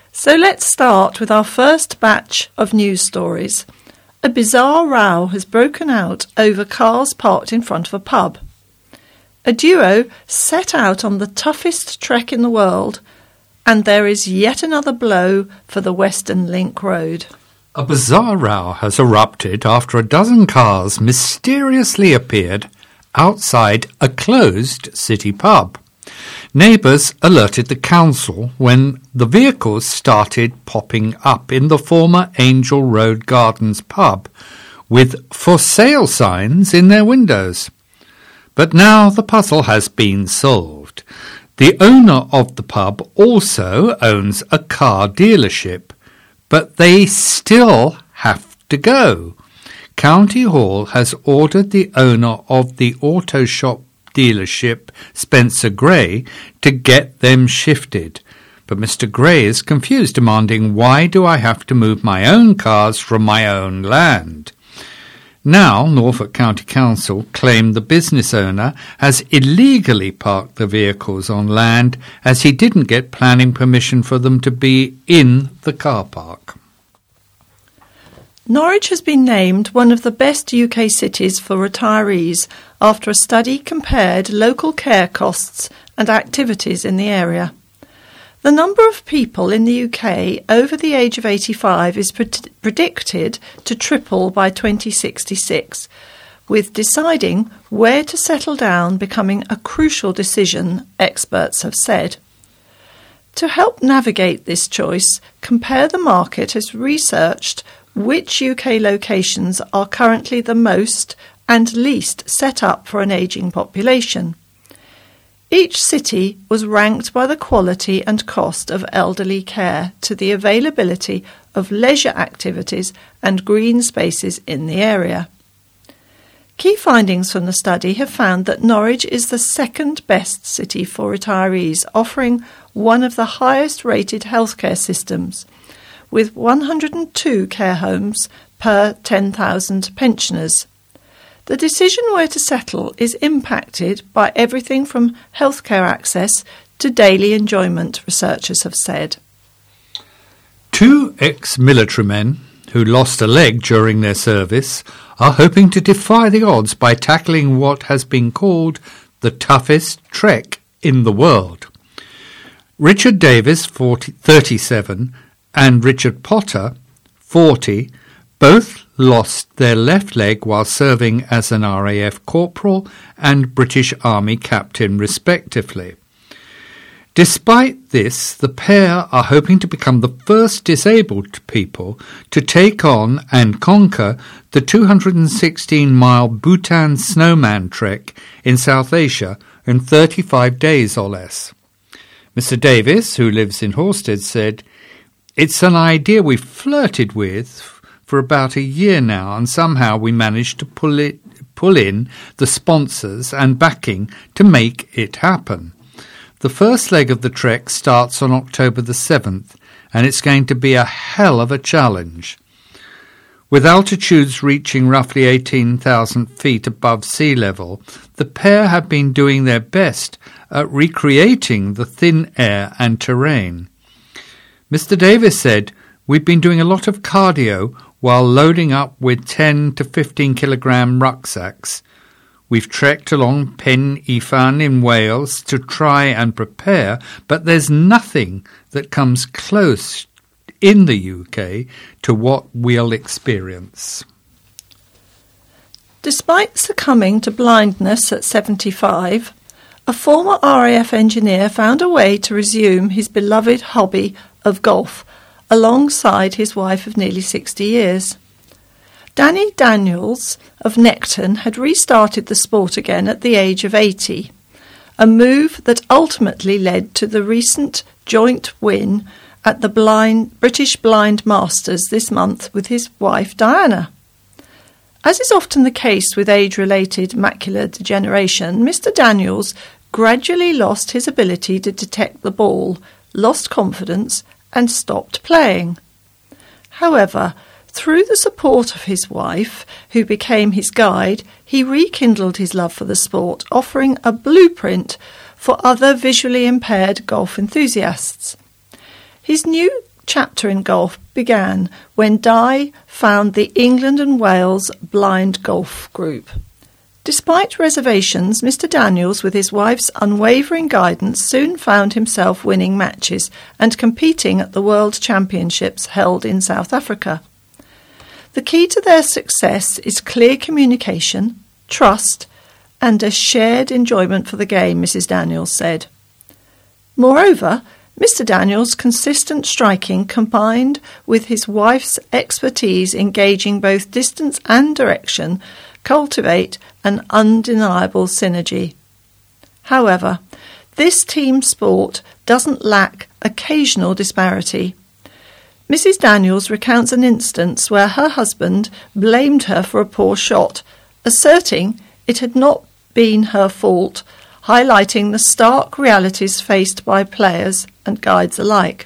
So let's start with our first batch of news stories. A bizarre row has broken out over cars parked in front of a pub. A duo set out on the toughest trek in the world, and there is yet another blow for the Western Link Road. A bizarre row has erupted after a dozen cars mysteriously appeared outside a closed city pub. Neighbours alerted the council when the vehicles started popping up in the former Angel Road Gardens pub with for sale signs in their windows. But now the puzzle has been solved. The owner of the pub also owns a car dealership, but they still have to go. County Hall has ordered the owner of the auto shop dealership, Spencer Gray, to get them shifted. But Mr. Gray is confused, demanding, "Why do I have to move my own cars from my own land?" Now, Norfolk County Council claim the business owner has illegally parked the vehicles on land as he didn't get planning permission for them to be in the car park. Norwich has been named one of the best UK cities for retirees after a study compared local care costs and activities in the area. The number of people in the UK over the age of 85 is predicted to triple by 2066, with deciding where to settle down becoming a crucial decision, experts have said. To help navigate this choice, Compare the Market has researched which UK locations are currently the most and least set up for an ageing population. Each city was ranked by the quality and cost of elderly care to the availability of leisure activities and green spaces in the area. Key findings from the study have found that Norwich is the second best city for retirees, offering one of the highest rated healthcare systems, with 102 care homes per 10,000 pensioners. The decision where to settle is impacted by everything from healthcare access to daily enjoyment, researchers have said. 2 ex-military men who lost a leg during their service are hoping to defy the odds by tackling what has been called the toughest trek in the world. Richard Davis, 37, and Richard Potter, 40, both lost their left leg while serving as an RAF corporal and British Army captain, respectively. Despite this, the pair are hoping to become the first disabled people to take on and conquer the 216-mile Bhutan snowman trek in South Asia in 35 days or less. Mr. Davis, who lives in Horsted, said, "It's an idea we've flirted with for about a year now, and somehow we managed to pull in the sponsors and backing to make it happen. The first leg of the trek starts on October the 7th, and it's going to be a hell of a challenge. With altitudes reaching roughly 18,000 feet above sea level, the pair have been doing their best at recreating the thin air and terrain. Mr. Davis said, "We've been doing a lot of cardio while loading up with 10 to 15 kilogram rucksacks. We've trekked along Pen Ifan in Wales to try and prepare, but there's nothing that comes close in the UK to what we'll experience." Despite succumbing to blindness at 75, a former RAF engineer found a way to resume his beloved hobby of golf alongside his wife of nearly 60 years. Danny Daniels of Necton had restarted the sport again at the age of 80, a move that ultimately led to the recent joint win at the British Blind Masters this month with his wife Diana. As is often the case with age-related macular degeneration, Mr. Daniels gradually lost his ability to detect the ball, lost confidence and stopped playing. However, through the support of his wife, who became his guide, he rekindled his love for the sport, offering a blueprint for other visually impaired golf enthusiasts. His new chapter in golf began when Di found the England and Wales Blind Golf Group. Despite reservations, Mr. Daniels, with his wife's unwavering guidance, soon found himself winning matches and competing at the World Championships held in South Africa. The key to their success is clear communication, trust, and a shared enjoyment for the game, Mrs. Daniels said. Moreover, Mr. Daniels' consistent striking combined with his wife's expertise in gauging both distance and direction cultivate an undeniable synergy. However, this team sport doesn't lack occasional disparity. Mrs. Daniels recounts an instance where her husband blamed her for a poor shot, asserting it had not been her fault, highlighting the stark realities faced by players and guides alike.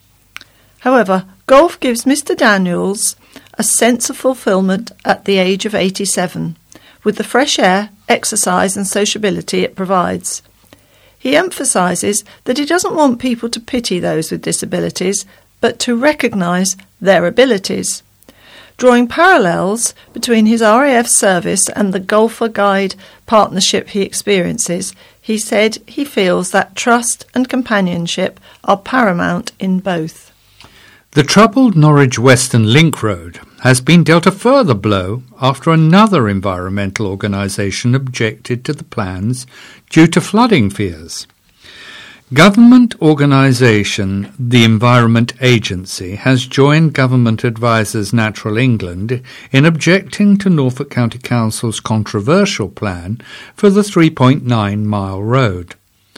However, golf gives Mr. Daniels a sense of fulfilment at the age of 87, with the fresh air, exercise and sociability it provides. He emphasises that he doesn't want people to pity those with disabilities, but to recognise their abilities. Drawing parallels between his RAF service and the golfer guide partnership he experiences, he said he feels that trust and companionship are paramount in both. The troubled Norwich Western Link Road has been dealt a further blow after another environmental organisation objected to the plans due to flooding fears. Government organisation the Environment Agency has joined government advisers Natural England in objecting to Norfolk County Council's controversial plan for the 3.9-mile road.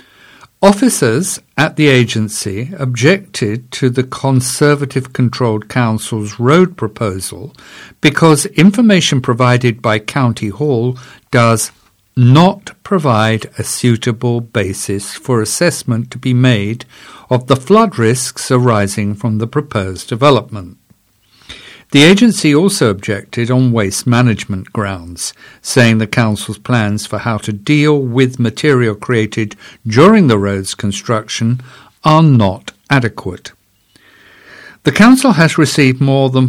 Officers at the agency objected to the Conservative-controlled council's road proposal because information provided by County Hall does not provide a suitable basis for assessment to be made of the flood risks arising from the proposed development. The agency also objected on waste management grounds, saying the council's plans for how to deal with material created during the road's construction are not adequate. The council has received more than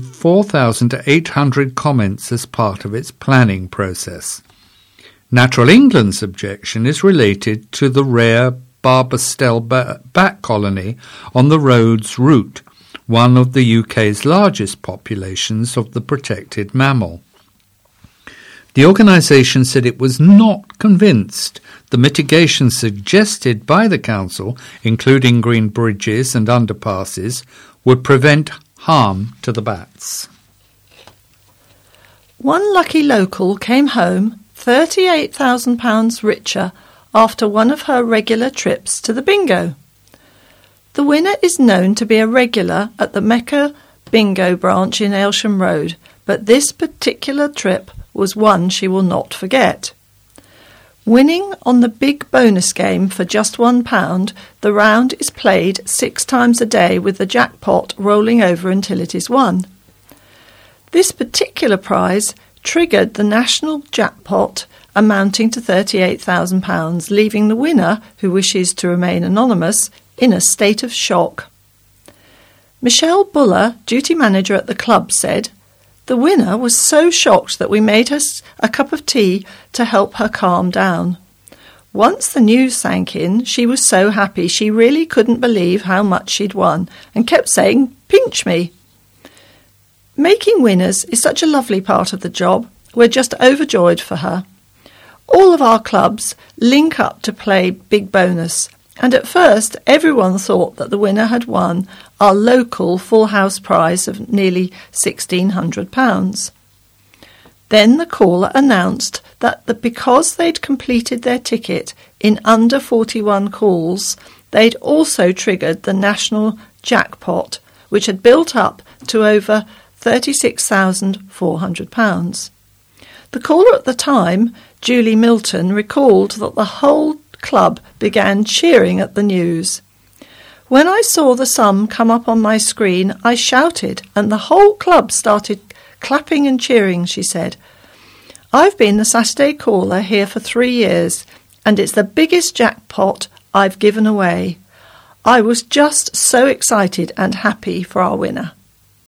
4,800 comments as part of its planning process. Natural England's objection is related to the rare Barbastell bat colony on the road's route, one of the UK's largest populations of the protected mammal. The organisation said it was not convinced the mitigation suggested by the council, including green bridges and underpasses, would prevent harm to the bats. One lucky local came home £38,000 richer after one of her regular trips to the bingo. The winner is known to be a regular at the Mecca Bingo branch in Aylsham Road, but this particular trip was one she will not forget. Winning on the big bonus game for just £1, the round is played 6 times a day with the jackpot rolling over until it is won. This particular prize triggered the national jackpot amounting to £38,000, leaving the winner, who wishes to remain anonymous, in a state of shock. Michelle Buller, duty manager at the club, said, "The winner was so shocked that we made her a cup of tea to help her calm down. Once the news sank in, she was so happy she really couldn't believe how much she'd won and kept saying, 'Pinch me.' Making winners is such a lovely part of the job. We're just overjoyed for her. All of our clubs link up to play Big Bonus, and at first everyone thought that the winner had won our local full house prize of nearly £1,600. Then the caller announced that because they'd completed their ticket in under 41 calls, they'd also triggered the national jackpot, which had built up to over £36,400. The caller at the time, Julie Milton, recalled that the whole club began cheering at the news. "When I saw the sum come up on my screen, I shouted and the whole club started clapping and cheering," she said. "I've been the Saturday caller here for 3 years and it's the biggest jackpot I've given away. I was just so excited and happy for our winner.